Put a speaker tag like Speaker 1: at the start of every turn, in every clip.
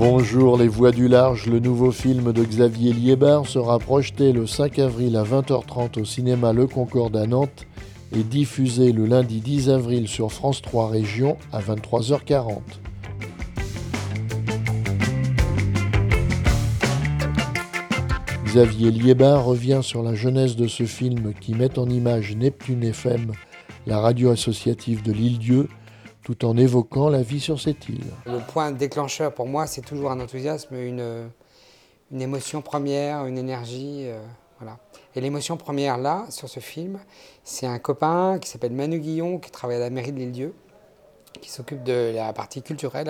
Speaker 1: Bonjour les voix du large, le nouveau film de Xavier Liébard sera projeté le 5 avril à 20h30 au cinéma Le Concorde à Nantes et diffusé le lundi 10 avril sur France 3 Région à 23h40. Xavier Liébard revient sur la genèse de ce film qui met en image Neptune FM, la radio associative de l'Île-Dieu, tout en évoquant la vie sur cette île.
Speaker 2: Le point déclencheur pour moi, c'est toujours un enthousiasme, une émotion première, une énergie. Voilà. Et l'émotion première là, sur ce film, c'est un copain qui s'appelle Manu Guillon, qui travaille à la mairie de l'Île-Dieu, qui s'occupe de la partie culturelle.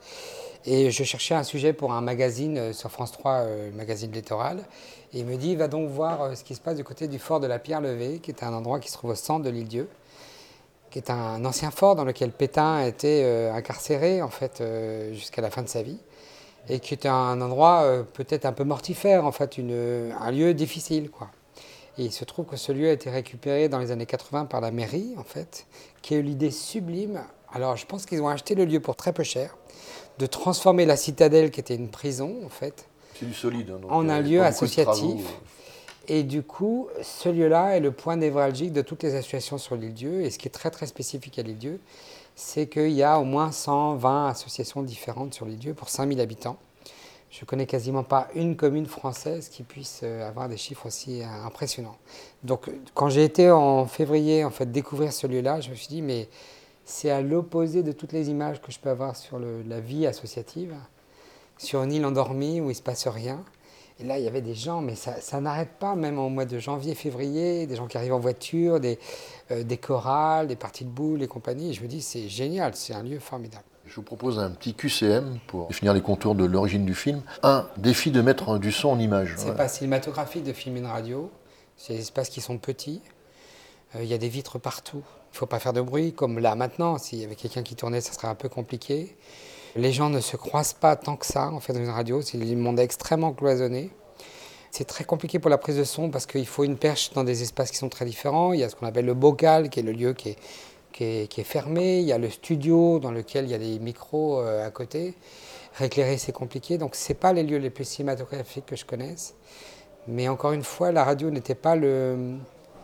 Speaker 2: Et je cherchais un sujet pour un magazine sur France 3, magazine littoral. Et il me dit, va donc voir ce qui se passe du côté du fort de la Pierre-Levée, qui est un endroit qui se trouve au centre de l'Île-Dieu, qui est un ancien fort dans lequel Pétain a été incarcéré en fait, jusqu'à la fin de sa vie, et qui est un endroit peut-être un peu mortifère, en fait, un lieu difficile, quoi. Et il se trouve que ce lieu a été récupéré dans les années 80 par la mairie, en fait, qui a eu l'idée sublime. Alors je pense qu'ils ont acheté le lieu pour très peu cher, de transformer la citadelle, qui était une prison, en fait,
Speaker 1: c'est du solide, hein, donc
Speaker 2: en un lieu associatif. Et du coup, ce lieu-là est le point névralgique de toutes les associations sur l'Île-Dieu. Et ce qui est très très spécifique à l'Île-Dieu, c'est qu'il y a au moins 120 associations différentes sur l'Île-Dieu pour 5000 habitants. Je ne connais quasiment pas une commune française qui puisse avoir des chiffres aussi impressionnants. Donc quand j'ai été en février en fait, découvrir ce lieu-là, je me suis dit, mais c'est à l'opposé de toutes les images que je peux avoir sur la vie associative, sur une île endormie où il ne se passe rien. Et là, il y avait des gens, mais ça n'arrête pas, même au mois de janvier, février, des gens qui arrivent en voiture, des chorales, des parties de boules et compagnie. Et je me dis, c'est génial, c'est un lieu formidable.
Speaker 1: Je vous propose un petit QCM pour définir les contours de l'origine du film. Un défi de mettre du son en image.
Speaker 2: C'est pas cinématographique de filmer une radio. C'est des espaces qui sont petits. Il y a des vitres partout. Il ne faut pas faire de bruit, comme là maintenant. S'il y avait quelqu'un qui tournait, ça serait un peu compliqué. Les gens ne se croisent pas tant que ça, en fait, dans une radio. C'est un monde extrêmement cloisonné. C'est très compliqué pour la prise de son parce qu'il faut une perche dans des espaces qui sont très différents. Il y a ce qu'on appelle le bocal, qui est le lieu qui est fermé. Il y a le studio dans lequel il y a des micros à côté. Rééclairer, c'est compliqué. Donc, ce n'est pas les lieux les plus cinématographiques que je connaisse. Mais encore une fois, la radio n'était pas le...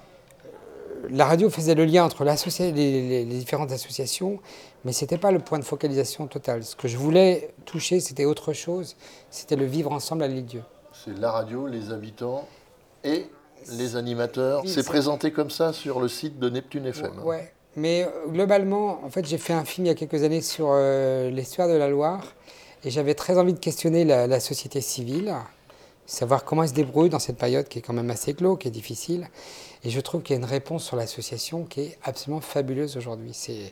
Speaker 2: La radio faisait le lien entre les différentes associations, mais ce n'était pas le point de focalisation total. Ce que je voulais toucher, c'était autre chose. C'était le vivre ensemble à l'Île-Dieu.
Speaker 1: C'est la radio, les habitants et les animateurs. C'est présenté comme ça sur le site de Neptune FM.
Speaker 2: Ouais, mais globalement, en fait, j'ai fait un film il y a quelques années sur l'estuaire de la Loire et j'avais très envie de questionner la société civile, savoir comment elle se débrouille dans cette période qui est quand même assez glauque, qui est difficile. Et je trouve qu'il y a une réponse sur l'association qui est absolument fabuleuse aujourd'hui.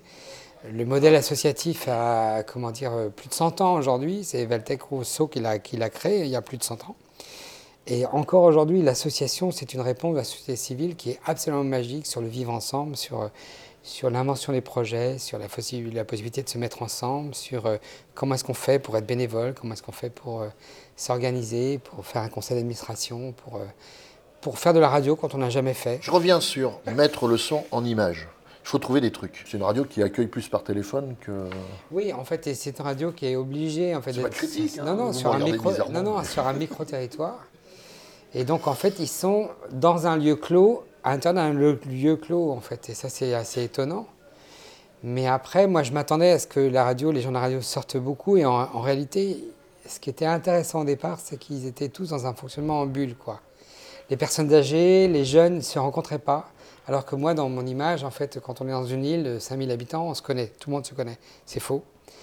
Speaker 2: Le modèle associatif a plus de 100 ans aujourd'hui. C'est Walter Rousseau qui l'a créé il y a plus de 100 ans. Et encore aujourd'hui, l'association, c'est une réponse de la société civile qui est absolument magique sur le vivre ensemble, sur l'invention des projets, sur la possibilité de se mettre ensemble, sur comment est-ce qu'on fait pour être bénévole, comment est-ce qu'on fait pour s'organiser, pour faire un conseil d'administration, pour faire de la radio quand on n'a jamais fait.
Speaker 1: Je reviens sur mettre le son en image. Il faut trouver des trucs. C'est une radio qui accueille plus par téléphone que...
Speaker 2: Oui, en fait, c'est une radio qui est obligée... En fait,
Speaker 1: c'est pas critique,
Speaker 2: sur un micro-territoire. Et donc, en fait, ils sont dans un lieu clos, à l'intérieur d'un lieu clos, en fait. Et ça, c'est assez étonnant. Mais après, moi, je m'attendais à ce que les gens de la radio sortent beaucoup. Et en réalité, ce qui était intéressant au départ, c'est qu'ils étaient tous dans un fonctionnement en bulle, quoi. Les personnes âgées, les jeunes ne se rencontraient pas. Alors que moi, dans mon image, en fait, quand on est dans une île de 5000 habitants, on se connaît, tout le monde se connaît. C'est faux.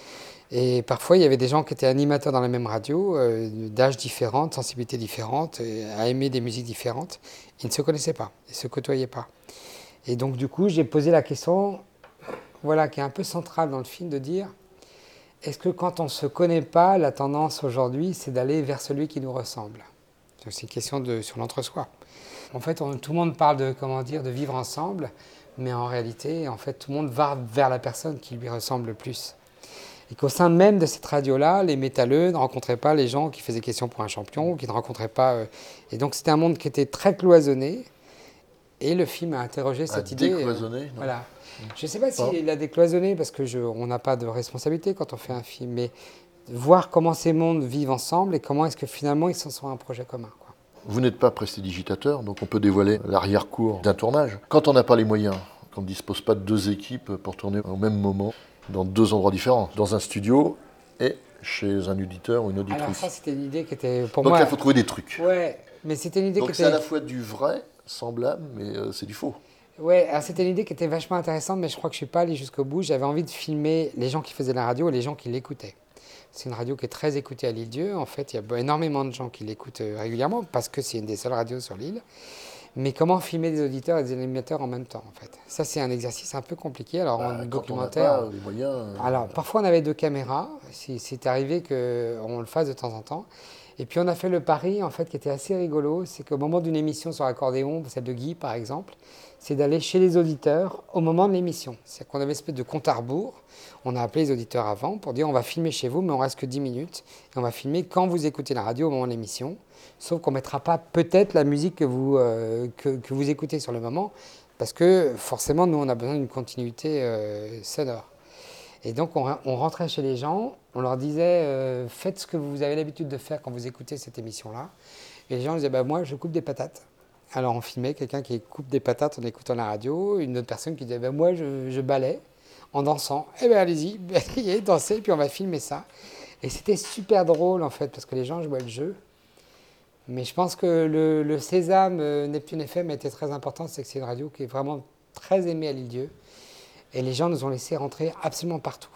Speaker 2: Et parfois, il y avait des gens qui étaient animateurs dans la même radio, d'âges différents, de sensibilités différentes, à aimer des musiques différentes. Ils ne se connaissaient pas, ils ne se côtoyaient pas. Et donc, du coup, j'ai posé la question, voilà, qui est un peu centrale dans le film, de dire, est-ce que quand on ne se connaît pas, la tendance aujourd'hui, c'est d'aller vers celui qui nous ressemble ? C'est une question sur l'entre-soi. En fait, tout le monde parle de vivre ensemble, mais en réalité, en fait, tout le monde va vers la personne qui lui ressemble le plus. Et qu'au sein même de cette radio-là, les métalleux ne rencontraient pas les gens qui faisaient question pour un champion, qui ne rencontraient pas... Et donc, c'était un monde qui était très cloisonné. Et le film a interrogé cette idée.
Speaker 1: Décloisonné
Speaker 2: voilà. Je ne sais pas s'il a décloisonné, parce qu'on n'a pas de responsabilité quand on fait un film, mais voir comment ces mondes vivent ensemble et comment est-ce que finalement ils s'en sont un projet commun, quoi.
Speaker 1: Vous n'êtes pas prestidigitateur, donc on peut dévoiler l'arrière-cour d'un tournage. Quand on n'a pas les moyens, qu'on ne dispose pas de 2 équipes pour tourner au même moment, dans 2 endroits différents, dans un studio et chez un auditeur ou une auditrice.
Speaker 2: Alors ça, c'était une idée qui était pour
Speaker 1: donc
Speaker 2: moi...
Speaker 1: là, il faut trouver des trucs.
Speaker 2: Ouais, mais c'était une idée
Speaker 1: Donc
Speaker 2: qui
Speaker 1: c'est à
Speaker 2: était...
Speaker 1: la fois du vrai, semblable, mais c'est du faux.
Speaker 2: Ouais, alors c'était une idée qui était vachement intéressante, mais je crois que je suis pas allé jusqu'au bout. J'avais envie de filmer les gens qui faisaient la radio et les gens qui l'écoutaient. C'est une radio qui est très écoutée à l'île-Dieu. En fait, il y a énormément de gens qui l'écoutent régulièrement parce que c'est une des seules radios sur l'île. Mais comment filmer des auditeurs et des animateurs en même temps, en fait? Ça, c'est un exercice un peu compliqué. Alors, en documentaire...
Speaker 1: Quand on n'a pas les moyens...
Speaker 2: Alors, parfois, on avait 2 caméras. C'est arrivé qu'on le fasse de temps en temps. Et puis, on a fait le pari, en fait, qui était assez rigolo. C'est qu'au moment d'une émission sur l'accordéon, celle de Guy, par exemple, c'est d'aller chez les auditeurs au moment de l'émission. C'est-à-dire qu'on avait une espèce de compte à rebours. On a appelé les auditeurs avant pour dire on va filmer chez vous, mais on reste que 10 minutes. Et on va filmer quand vous écoutez la radio au moment de l'émission. Sauf qu'on ne mettra pas peut-être la musique que vous écoutez sur le moment. Parce que forcément, nous, on a besoin d'une continuité sonore. Et donc, on rentrait chez les gens, on leur disait faites ce que vous avez l'habitude de faire quand vous écoutez cette émission-là. Et les gens disaient bah, moi, je coupe des patates. Alors, on filmait quelqu'un qui coupe des patates en écoutant la radio, une autre personne qui disait bah, moi, je balaie en dansant. Eh bien, allez-y, dansez, puis on va filmer ça. Et c'était super drôle, en fait, parce que les gens jouaient le jeu. Mais je pense que le sésame Neptune FM était très important, c'est que c'est une radio qui est vraiment très aimée à l'île-Dieu. Et les gens nous ont laissé rentrer absolument partout.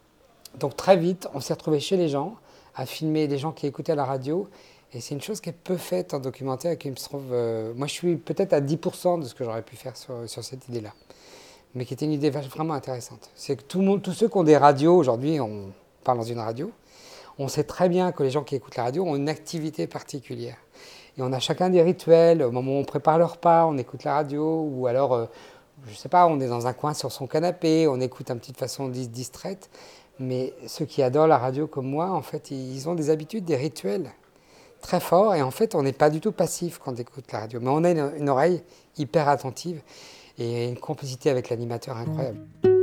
Speaker 2: Donc très vite, on s'est retrouvés chez les gens, à filmer des gens qui écoutaient la radio. Et c'est une chose qui est peu faite en documentaire et qui me trouve... moi, je suis peut-être à 10% de ce que j'aurais pu faire sur cette idée-là. Mais qui était une idée vraiment intéressante. C'est que tous ceux qui ont des radios, aujourd'hui, on parle dans une radio, on sait très bien que les gens qui écoutent la radio ont une activité particulière. Et on a chacun des rituels. Au moment où on prépare le repas, on écoute la radio. Ou alors, je ne sais pas, on est dans un coin sur son canapé, on écoute un petit de façon distraite. Mais ceux qui adorent la radio comme moi, en fait, ils ont des habitudes, des rituels très forts. Et en fait, on n'est pas du tout passif quand on écoute la radio. Mais on a une oreille hyper attentive et une complicité avec l'animateur incroyable.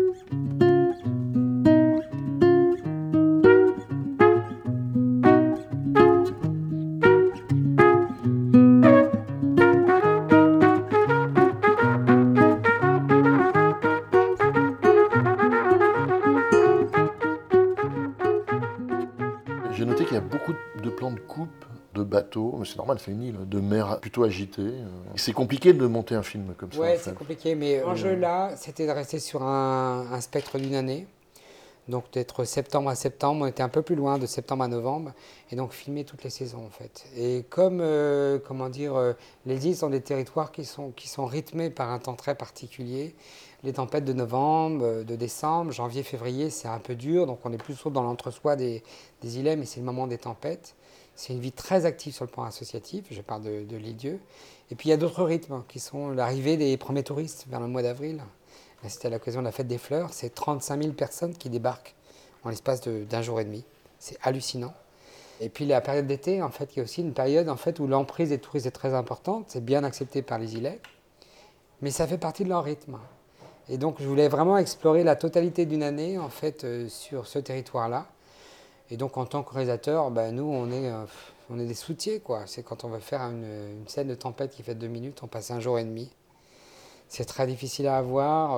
Speaker 1: J'ai noté qu'il y a beaucoup de plans de coupe de bateaux, mais c'est normal, c'est une île, de mer plutôt agitée. C'est compliqué de monter un film comme ça.
Speaker 2: Ouais,
Speaker 1: en fait.
Speaker 2: c'est compliqué, mais l'enjeu là, c'était de rester sur un spectre d'une année. Donc d'être septembre à septembre, on était un peu plus loin, de septembre à novembre, et donc filmer toutes les saisons en fait. Et comme, les îles sont des territoires qui sont rythmés par un temps très particulier. Les tempêtes de novembre, de décembre, janvier, février, c'est un peu dur, donc on est plus dans l'entre-soi des îlets, mais c'est le moment des tempêtes. C'est une vie très active sur le plan associatif, je parle de l'île-Dieu. Et puis il y a d'autres rythmes qui sont l'arrivée des premiers touristes vers le mois d'avril. Là, c'était à l'occasion de la fête des fleurs, c'est 35 000 personnes qui débarquent en l'espace d'un jour et demi. C'est hallucinant. Et puis la période d'été, en fait, qui est aussi une période en fait, où l'emprise des touristes est très importante, c'est bien accepté par les îlets, mais ça fait partie de leur rythme. Et donc je voulais vraiment explorer la totalité d'une année en fait, sur ce territoire-là. Et donc en tant que réalisateur, nous on est des soutiers, quoi. C'est quand on veut faire une scène de tempête qui fait 2 minutes, on passe un jour et demi. C'est très difficile à avoir.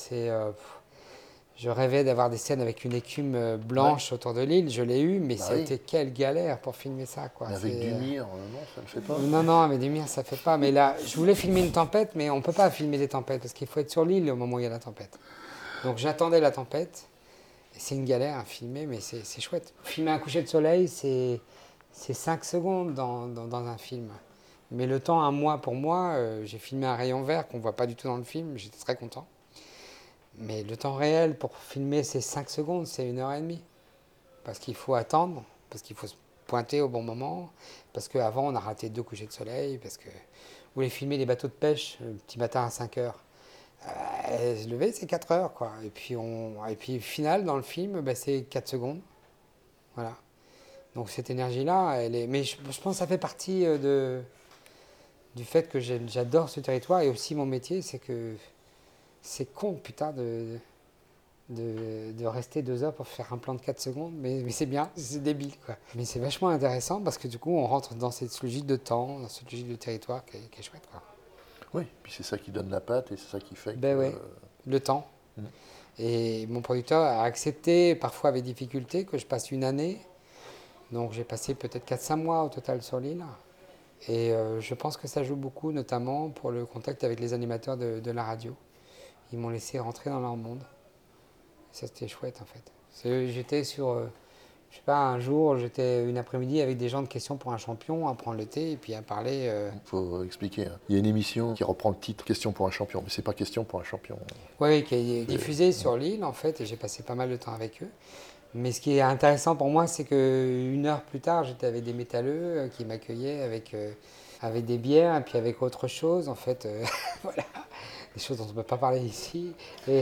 Speaker 2: Je rêvais d'avoir des scènes avec une écume blanche autour de l'île. Je l'ai eu, mais c'était quelle galère pour filmer ça, quoi.
Speaker 1: Mais avec du mire, non, ça ne le fait pas.
Speaker 2: Non, mais du mire, ça ne fait pas. Mais là, je voulais filmer une tempête, mais on ne peut pas filmer des tempêtes parce qu'il faut être sur l'île au moment où il y a la tempête. Donc j'attendais la tempête. C'est une galère à filmer, mais c'est chouette. Filmer un coucher de soleil, c'est 5 secondes dans un film. Mais le temps, un mois pour moi, j'ai filmé un rayon vert qu'on ne voit pas du tout dans le film, j'étais très content. Mais le temps réel pour filmer ces 5 secondes, c'est 1h30. Parce qu'il faut attendre, parce qu'il faut se pointer au bon moment, parce qu'avant on a raté 2 couchers de soleil, parce que vous voulez filmer les bateaux de pêche le petit matin à 5h. Se lever, c'est 4 heures, quoi. Et puis final, dans le film, c'est 4 secondes. Voilà. Donc cette énergie-là, elle est... Mais je pense que ça fait partie du fait que j'adore ce territoire et aussi mon métier, c'est que c'est con, putain, de rester 2 heures pour faire un plan de 4 secondes, mais c'est bien, c'est débile, quoi. Mais c'est vachement intéressant parce que du coup, on rentre dans cette logique de temps, dans cette logique de territoire qui est chouette, quoi.
Speaker 1: Oui, puis c'est ça qui donne la patte et c'est ça qui fait
Speaker 2: Ben
Speaker 1: que...
Speaker 2: ouais, le temps.
Speaker 1: Mm.
Speaker 2: Et mon producteur a accepté, parfois avec difficulté, que je passe une année. Donc j'ai passé peut-être 4-5 mois au total sur l'île. Et je pense que ça joue beaucoup, notamment pour le contact avec les animateurs de la radio. Ils m'ont laissé rentrer dans leur monde. Ça, c'était chouette, en fait. J'étais sur, je sais pas, un jour, j'étais une après-midi avec des gens de questions pour un champion, à prendre le thé et puis à parler.
Speaker 1: Il faut expliquer. Hein. Il y a une émission qui reprend le titre Question pour un champion, mais c'est pas Question pour un champion.
Speaker 2: Oui, qui est diffusée sur l'île, en fait, et j'ai passé pas mal de temps avec eux. Mais ce qui est intéressant pour moi, c'est qu'une heure plus tard, j'étais avec des métalleux qui m'accueillaient avec des bières et puis avec autre chose, en fait. Voilà. Des choses dont on ne peut pas parler ici,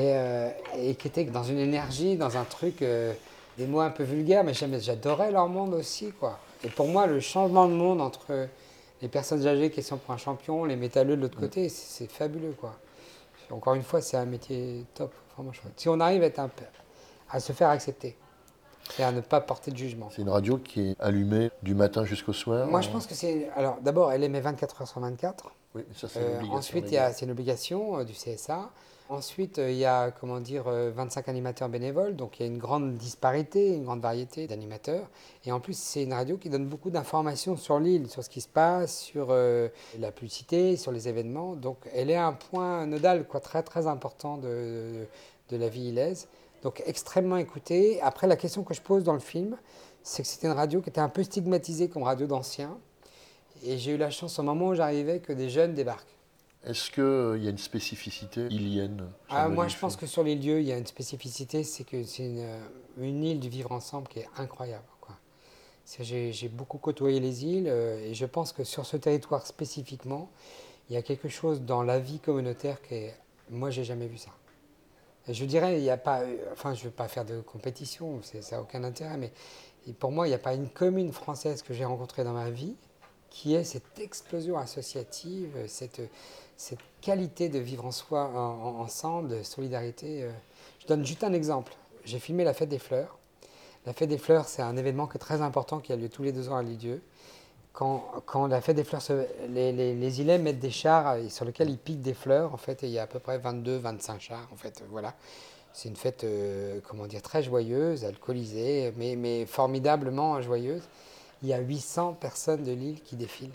Speaker 2: et qui étaient dans une énergie, dans un truc, des mots un peu vulgaires, mais j'adorais leur monde aussi, quoi. Et pour moi, le changement de monde entre les personnes âgées qui sont pour un champion, les métalleux de l'autre côté, c'est fabuleux, quoi. Encore une fois, c'est un métier top, vraiment chouette. Si on arrive à se faire accepter et à ne pas porter de jugement.
Speaker 1: C'est une radio qui est allumée du matin jusqu'au soir.
Speaker 2: Moi, je pense que c'est... Alors, d'abord, elle émet 24 heures sur 24.
Speaker 1: Oui, ça c'est une obligation.
Speaker 2: Ensuite, c'est une obligation du CSA. Ensuite, il y a 25 animateurs bénévoles, donc il y a une grande disparité, une grande variété d'animateurs. Et en plus, c'est une radio qui donne beaucoup d'informations sur l'île, sur ce qui se passe, sur la publicité, sur les événements. Donc elle est un point nodal, quoi, très très important de la vie ilaise. Donc extrêmement écoutée. Après, la question que je pose dans le film, c'est que c'était une radio qui était un peu stigmatisée comme radio d'anciens. Et j'ai eu la chance au moment où j'arrivais que des jeunes débarquent.
Speaker 1: Est-ce qu'il y a une spécificité ilienne
Speaker 2: moi, je pense que sur les lieux, il y a une spécificité, c'est que c'est une île du vivre ensemble qui est incroyable, quoi. J'ai beaucoup côtoyé les îles et je pense que sur ce territoire spécifiquement, il y a quelque chose dans la vie communautaire qui est... Moi, j'ai jamais vu ça. Et je dirais, il n'y a pas... Enfin, je ne veux pas faire de compétition, ça n'a aucun intérêt, mais pour moi, il n'y a pas une commune française que j'ai rencontrée dans ma vie qui ait cette explosion associative, cette qualité de vivre en soi, ensemble, de solidarité. Je donne juste un exemple. J'ai filmé la Fête des Fleurs. La Fête des Fleurs, c'est un événement qui est très important, qui a lieu tous les 2 ans à Lisieux. Quand la Fête des Fleurs, les îlets mettent des chars sur lesquels ils piquent des fleurs, en fait, et il y a à peu près 22-25 chars, en fait, voilà. C'est une fête, très joyeuse, alcoolisée, mais formidablement joyeuse. Il y a 800 personnes de l'île qui défilent.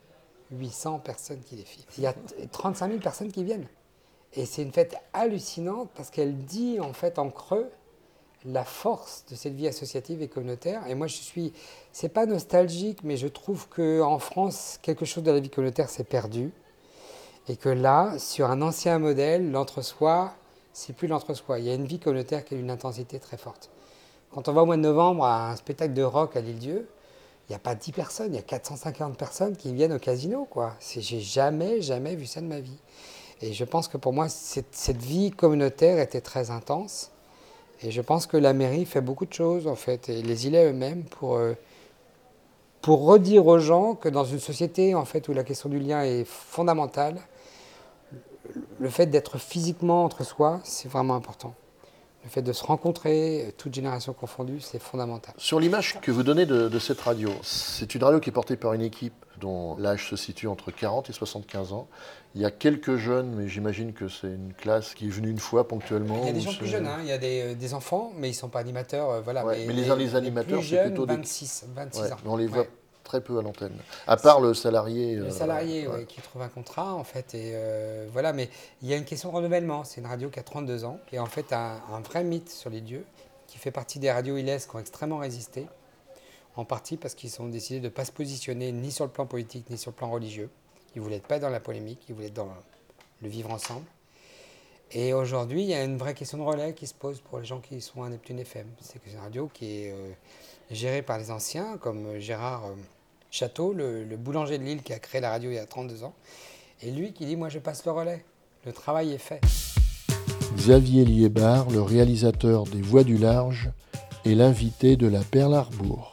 Speaker 2: 800 personnes qui défilent. Il y a 35 000 personnes qui viennent. Et c'est une fête hallucinante parce qu'elle dit en fait en creux la force de cette vie associative et communautaire. Et moi c'est pas nostalgique, mais je trouve qu'en France, quelque chose de la vie communautaire s'est perdu. Et que là, sur un ancien modèle, l'entre-soi, c'est plus l'entre-soi. Il y a une vie communautaire qui a une intensité très forte. Quand on va au mois de novembre à un spectacle de rock à l'Île-Dieu, il n'y a pas 10 personnes, il y a 450 personnes qui viennent au casino, quoi. J'ai jamais vu ça de ma vie. Et je pense que pour moi, cette vie communautaire était très intense. Et je pense que la mairie fait beaucoup de choses, en fait, et les îlets eux-mêmes, pour redire aux gens que dans une société, en fait, où la question du lien est fondamentale, le fait d'être physiquement entre soi, c'est vraiment important. Le fait de se rencontrer, toutes générations confondues, c'est fondamental.
Speaker 1: Sur l'image que vous donnez de cette radio, c'est une radio qui est portée par une équipe dont l'âge se situe entre 40 et 75 ans. Il y a quelques jeunes, mais j'imagine que c'est une classe qui est venue une fois ponctuellement.
Speaker 2: Il y a des gens plus jeunes, hein. Il y a des enfants, mais ils ne sont pas animateurs. Voilà.
Speaker 1: Ouais, mais les animateurs,
Speaker 2: plus
Speaker 1: c'est
Speaker 2: jeunes,
Speaker 1: plutôt
Speaker 2: 26 ans.
Speaker 1: On les voit très peu à l'antenne, à part le salarié.
Speaker 2: Le salarié qui trouve un contrat, en fait. Et voilà, mais il y a une question de renouvellement. C'est une radio qui a 32 ans, qui est en fait un vrai mythe sur les lieux, qui fait partie des radios ilaises qui ont extrêmement résisté, en partie parce qu'ils ont décidé de ne pas se positionner ni sur le plan politique, ni sur le plan religieux. Ils ne voulaient être pas dans la polémique, ils voulaient être dans le vivre ensemble. Et aujourd'hui, il y a une vraie question de relais qui se pose pour les gens qui sont à Neptune FM. C'est que c'est une radio qui est gérée par les anciens, comme Gérard Château, le boulanger de Lille qui a créé la radio il y a 32 ans. Et lui qui dit, moi je passe le relais, le travail est fait.
Speaker 1: Xavier Liébard, le réalisateur des Voix du Large, est l'invité de la Perle Harbour.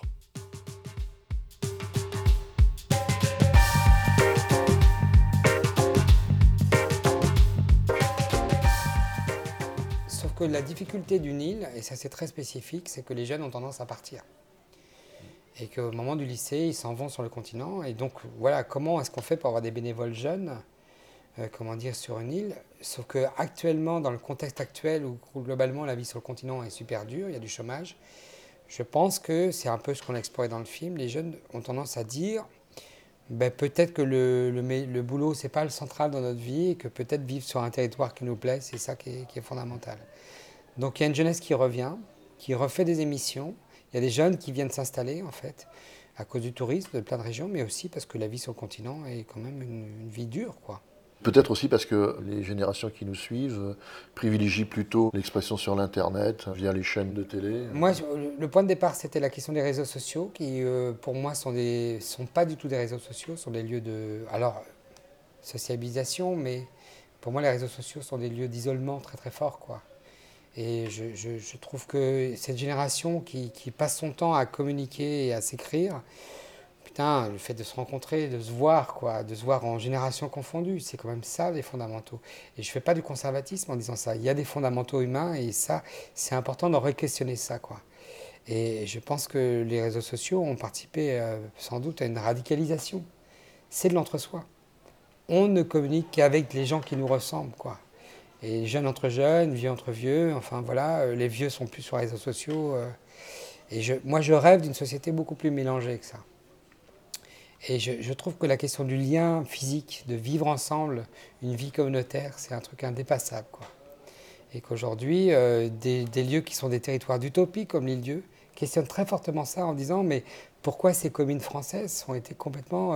Speaker 2: sauf que la difficulté d'une île, et ça c'est très spécifique, c'est que les jeunes ont tendance à partir. Et qu'au moment du lycée, ils s'en vont sur le continent. Et donc voilà, comment est-ce qu'on fait pour avoir des bénévoles jeunes sur une île? Sauf qu'actuellement, dans le contexte actuel où globalement la vie sur le continent est super dure, il y a du chômage, je pense que c'est un peu ce qu'on a exploré dans le film. Les jeunes ont tendance à dire peut-être que le boulot, c'est pas le central dans notre vie et que peut-être vivre sur un territoire qui nous plaît, c'est ça qui est fondamental. Donc il y a une jeunesse qui revient, qui refait des émissions. Il y a des jeunes qui viennent s'installer en fait à cause du tourisme de plein de régions, mais aussi parce que la vie sur le continent est quand même une vie dure, quoi.
Speaker 1: Peut-être aussi parce que les générations qui nous suivent privilégient plutôt l'expression sur l'Internet, via les chaînes de télé.
Speaker 2: Moi, le point de départ, c'était la question des réseaux sociaux, qui pour moi sont pas du tout des réseaux sociaux, sont des lieux de sociabilisation, mais pour moi, les réseaux sociaux sont des lieux d'isolement très très forts, quoi. Et je trouve que cette génération qui passe son temps à communiquer et à s'écrire, putain, le fait de se rencontrer, de se voir, quoi, de se voir en génération confondue, c'est quand même ça les fondamentaux. Et je ne fais pas du conservatisme en disant ça. Il y a des fondamentaux humains et ça, c'est important de re-questionner ça, quoi. Et je pense que les réseaux sociaux ont participé sans doute à une radicalisation. C'est de l'entre-soi. On ne communique qu'avec les gens qui nous ressemblent, quoi. Et jeunes entre jeunes, vieux entre vieux, enfin voilà, les vieux sont plus sur les réseaux sociaux. Et moi, je rêve d'une société beaucoup plus mélangée que ça. Et je trouve que la question du lien physique, de vivre ensemble, une vie communautaire, c'est un truc indépassable, quoi. Et qu'aujourd'hui, des lieux qui sont des territoires d'utopie, comme l'île-Dieu, questionnent très fortement ça en disant mais pourquoi ces communes françaises ont été complètement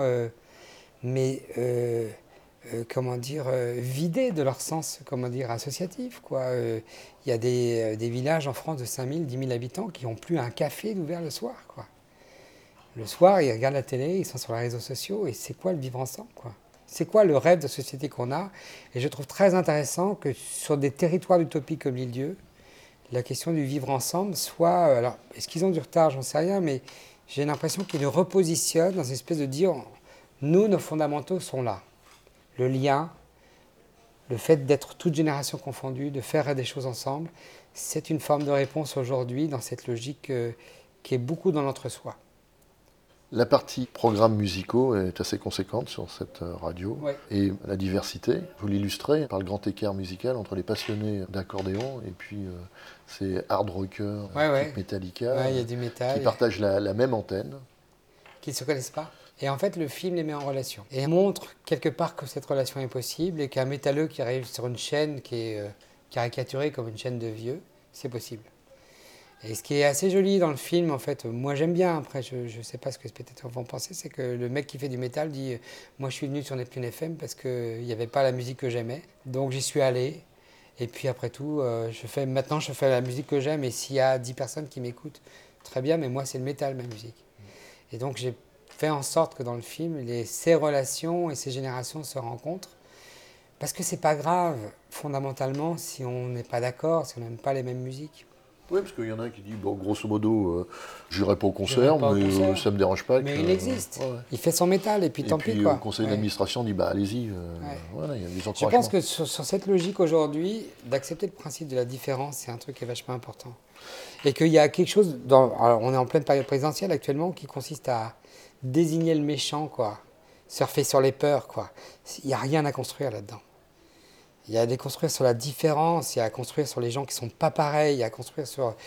Speaker 2: vidées de leur sens associatif, quoi. Il y a des villages en France de 5 000, 10 000 habitants qui n'ont plus un café d'ouvert le soir, quoi. Le soir, ils regardent la télé, ils sont sur les réseaux sociaux, et c'est quoi le vivre ensemble, quoi? C'est quoi le rêve de société qu'on a? Et je trouve très intéressant que sur des territoires d'utopie comme l'île-Dieu, la question du vivre ensemble soit... alors, est-ce qu'ils ont du retard? J'en sais rien, mais j'ai l'impression qu'ils le repositionnent dans une espèce de dire, nous, nos fondamentaux sont là. Le lien, le fait d'être toute génération confondue, de faire des choses ensemble, c'est une forme de réponse aujourd'hui dans cette logique qui est beaucoup dans l'entre-soi.
Speaker 1: La partie programmes musicaux est assez conséquente sur cette radio.
Speaker 2: Ouais.
Speaker 1: Et la diversité, vous l'illustrez par le grand écart musical entre les passionnés d'accordéon et puis ces hard rockers, type Metallica,
Speaker 2: y a du métal,
Speaker 1: qui partagent la même antenne.
Speaker 2: Qui ne se connaissent pas. Et en fait, le film les met en relation. Et montre quelque part que cette relation est possible et qu'un métalleux qui arrive sur une chaîne qui est caricaturée comme une chaîne de vieux, c'est possible. Et ce qui est assez joli dans le film, en fait, moi j'aime bien, après je ne sais pas ce que les spectateurs vont penser, c'est que le mec qui fait du métal dit « Moi je suis venu sur Neptune FM parce qu'il n'y avait pas la musique que j'aimais, donc j'y suis allé. Et puis après tout, maintenant je fais la musique que j'aime et s'il y a 10 personnes qui m'écoutent, très bien, mais moi c'est le métal ma musique. » Et donc j'ai fait en sorte que dans le film, ces relations et ces générations se rencontrent. Parce que c'est pas grave, fondamentalement, si on n'est pas d'accord, si on n'aime pas les mêmes musiques.
Speaker 1: Oui, parce qu'il y en a un qui dit, bon, grosso modo, j'irai pas au concert, mais ça me dérange pas.
Speaker 2: Mais il existe. Ouais. Il fait son métal et puis tant pis, quoi.
Speaker 1: Le conseil d'administration dit, allez-y. Voilà, il y a des encouragements.
Speaker 2: Je pense que sur cette logique aujourd'hui, d'accepter le principe de la différence, c'est un truc qui est vachement important. Et qu'il y a quelque chose, alors on est en pleine période présidentielle actuellement, qui consiste à désigner le méchant, quoi. Surfer sur les peurs, quoi. Il n'y a rien à construire là-dedans. Il y a à déconstruire sur la différence, il y a à construire sur les gens qui ne sont pas pareils, il y a à construire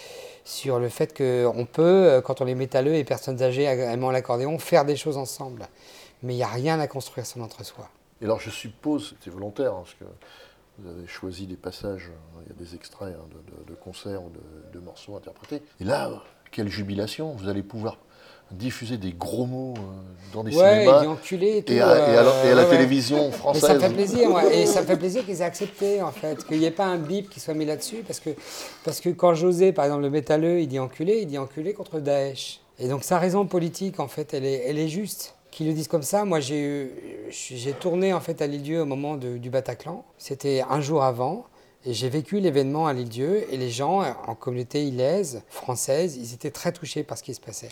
Speaker 2: sur le fait qu'on peut, quand on est métalleux et personnes âgées aimant l'accordéon, faire des choses ensemble. Mais il n'y a rien à construire sur l'entre-soi.
Speaker 1: Et alors je suppose, c'était volontaire, hein, parce que vous avez choisi des passages, il y a des extraits de concerts ou de morceaux interprétés. Et là, quelle jubilation, vous allez pouvoir diffuser des gros mots dans des cinémas
Speaker 2: et enculé et tout,
Speaker 1: et à la télévision française.
Speaker 2: Mais ça me fait plaisir, et ça me fait plaisir qu'ils aient accepté, en fait, qu'il n'y ait pas un bip qui soit mis là-dessus, parce que quand José, par exemple, le métalleux, il dit enculé contre Daesh. Et donc sa raison politique, en fait, elle est juste. Qu'ils le disent comme ça, moi j'ai tourné en fait à l'île-Dieu au moment du Bataclan, c'était un jour avant. Et j'ai vécu l'événement à l'île-Dieu et les gens en communauté ilaise, française, ils étaient très touchés par ce qui se passait.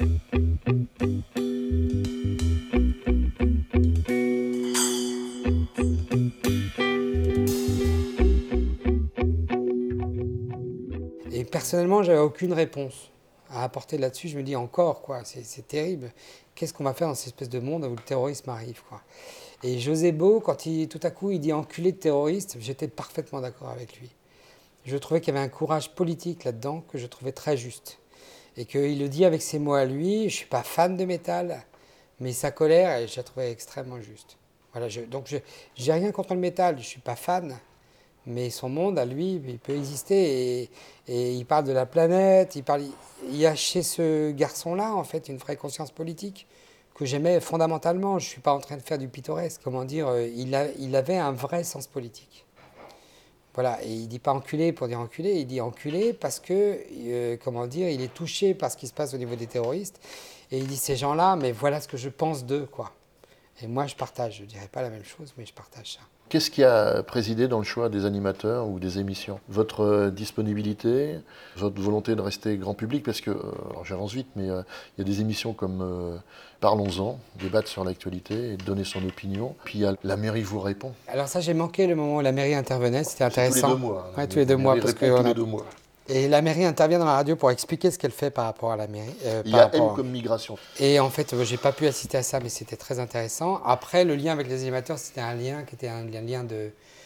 Speaker 2: Et personnellement, j'avais aucune réponse à apporter là-dessus. Je me dis encore, quoi, c'est terrible. Qu'est-ce qu'on va faire dans cette espèce de monde où le terrorisme arrive, quoi. Et José Beau, quand tout à coup il dit enculé de terroriste, j'étais parfaitement d'accord avec lui. Je trouvais qu'il y avait un courage politique là-dedans que je trouvais très juste. Et qu'il le dit avec ses mots à lui. Je ne suis pas fan de métal, mais sa colère, je la trouvais extrêmement juste. Voilà, donc je n'ai rien contre le métal, je ne suis pas fan. Mais son monde, à lui, il peut exister. Et il parle de la planète. Il y a chez ce garçon-là, en fait, une vraie conscience politique que j'aimais fondamentalement. Je ne suis pas en train de faire du pittoresque. Comment dire, il avait un vrai sens politique. Voilà, et il ne dit pas enculé pour dire enculé, il dit enculé parce que, comment dire, il est touché par ce qui se passe au niveau des terroristes. Et il dit ces gens-là, mais voilà ce que je pense d'eux, quoi. Et moi, je partage. Je ne dirais pas la même chose, mais je partage ça.
Speaker 1: Qu'est-ce qui a présidé dans le choix des animateurs ou des émissions ? Votre disponibilité, votre volonté de rester grand public, parce que, alors j'avance vite, mais il y a des émissions comme Parlons-en, débattre sur l'actualité et donner son opinion. Puis il y a La mairie vous répond.
Speaker 2: Alors ça, j'ai manqué le moment où la mairie intervenait, c'était intéressant.
Speaker 1: Tous les 2 mois.
Speaker 2: Ouais, tous les 2 mois.
Speaker 1: Parce que tous les 2 mois.
Speaker 2: Et la mairie intervient dans la radio pour expliquer ce qu'elle fait par rapport à la mairie.
Speaker 1: Il y a M comme migration.
Speaker 2: Et en fait, j'ai pas pu assister à ça, mais c'était très intéressant. Après, le lien avec les animateurs, c'était un lien qui était un lien de...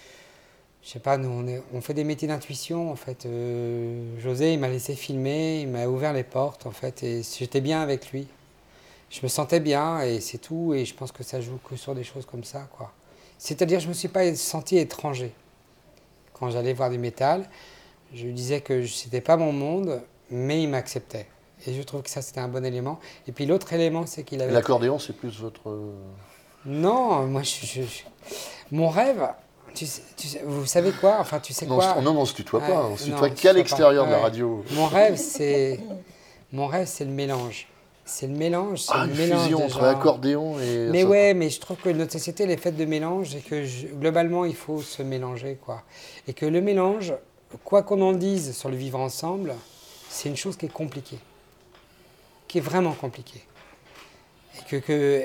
Speaker 2: Je sais pas, nous, on fait des métiers d'intuition, en fait. José, il m'a laissé filmer, il m'a ouvert les portes, en fait, et j'étais bien avec lui. Je me sentais bien, et c'est tout, et je pense que ça joue que sur des choses comme ça, quoi. C'est-à-dire, je me suis pas senti étranger quand j'allais voir du métal. Je lui disais que c'était pas mon monde, mais il m'acceptait. Et je trouve que ça, c'était un bon élément. Et puis l'autre élément, c'est qu'il avait...
Speaker 1: L'accordéon, c'est plus votre...
Speaker 2: Non, moi, mon rêve... vous savez quoi? Enfin, tu sais quoi?
Speaker 1: Non, on ne se tutoie pas. On se tutoie qu'à l'extérieur de la radio.
Speaker 2: Mon rêve, c'est le mélange. C'est le mélange. C'est
Speaker 1: une fusion entre accordéon et...
Speaker 2: Mais ouais, mais je trouve que notre société, elle est faite de mélange et que globalement, il faut se mélanger, quoi. Et que le mélange, quoi qu'on en dise sur le vivre ensemble, c'est une chose qui est compliquée. Qui est vraiment compliquée. Et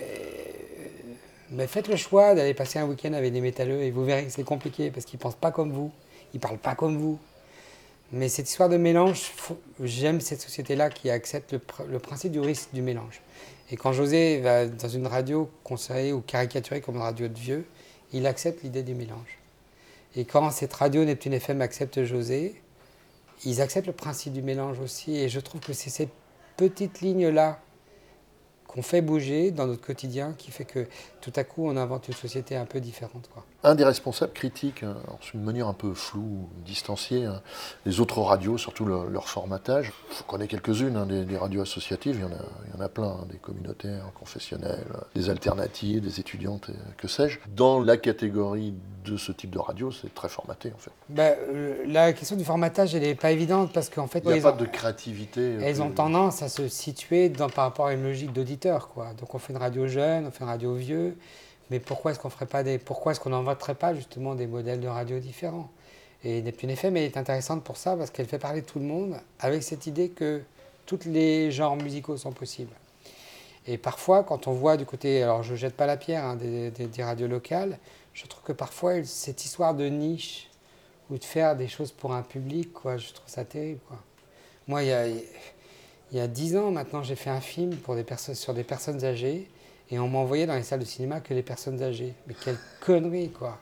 Speaker 2: mais faites le choix d'aller passer un week-end avec des métalleux et vous verrez que c'est compliqué parce qu'ils ne pensent pas comme vous, ils ne parlent pas comme vous. Mais cette histoire de mélange, j'aime cette société-là qui accepte le principe du risque du mélange. Et quand José va dans une radio considérée ou caricaturée comme une radio de vieux, il accepte l'idée du mélange. Et quand cette radio Neptune FM accepte José, ils acceptent le principe du mélange aussi. Et je trouve que c'est cette petite ligne-là qu'on fait bouger dans notre quotidien qui fait que tout à coup on invente une société un peu différente, quoi. Un
Speaker 1: des responsables critiques, sur une manière un peu floue, distanciée, les autres radios, surtout leur formatage. Je connais quelques-unes, des radios associatives, il y en a plein, des communautaires, confessionnelles, des alternatives, des étudiantes, que sais-je. Dans la catégorie de ce type de radio, c'est très formaté en fait.
Speaker 2: La question du formatage, elle n'est pas évidente parce qu'en fait...
Speaker 1: Il n'y a pas de créativité.
Speaker 2: Elles ont tendance à se situer par rapport à une logique d'auditeur, quoi. Donc on fait une radio jeune, on fait une radio vieux. Mais pourquoi est-ce qu'on n'inventerait pas justement des modèles de radio différents? Et Neptune FM est intéressante pour ça parce qu'elle fait parler tout le monde avec cette idée que tous les genres musicaux sont possibles. Et parfois, quand on voit du côté, alors je ne jette pas la pierre des radios locales, je trouve que parfois cette histoire de niche ou de faire des choses pour un public, quoi, je trouve ça terrible, quoi. Moi, il y a 10 ans maintenant, j'ai fait un film sur des personnes âgées. Et on m'a envoyé dans les salles de cinéma que les personnes âgées. Mais quelle connerie, quoi.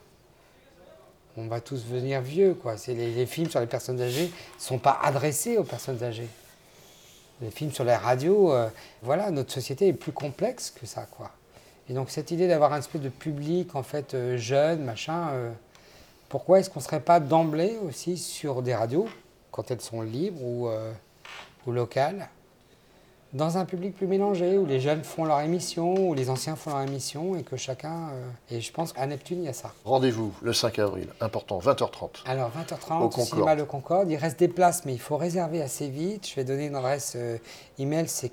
Speaker 2: On va tous devenir vieux, quoi. Les films sur les personnes âgées ne sont pas adressés aux personnes âgées. Les films sur la radio, voilà, notre société est plus complexe que ça, quoi. Et donc cette idée d'avoir un espèce de public, en fait, jeune, machin, pourquoi est-ce qu'on ne serait pas d'emblée aussi sur des radios, quand elles sont libres ou locales, dans un public plus mélangé, où les jeunes font leur émission, où les anciens font leur émission, et que chacun... Et je pense qu'à Neptune, il y a ça.
Speaker 1: Rendez-vous le 5 avril, important, 20h30.
Speaker 2: Alors, 20h30, au cinéma Le Concorde. Il reste des places, mais il faut réserver assez vite. Je vais donner une adresse email, c'est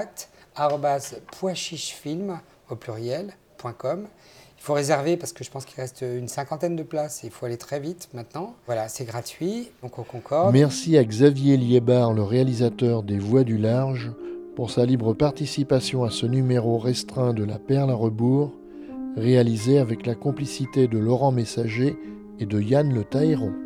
Speaker 2: contact@poischichefilm, au pluriel.com. Il faut réserver parce que je pense qu'il reste une 50aine de places et il faut aller très vite maintenant. Voilà, c'est gratuit, donc au Concorde.
Speaker 1: Merci à Xavier Liébard, le réalisateur des Voix du Large, pour sa libre participation à ce numéro restreint de La Perle à rebours, réalisé avec la complicité de Laurent Messager et de Yann Le Tahéron.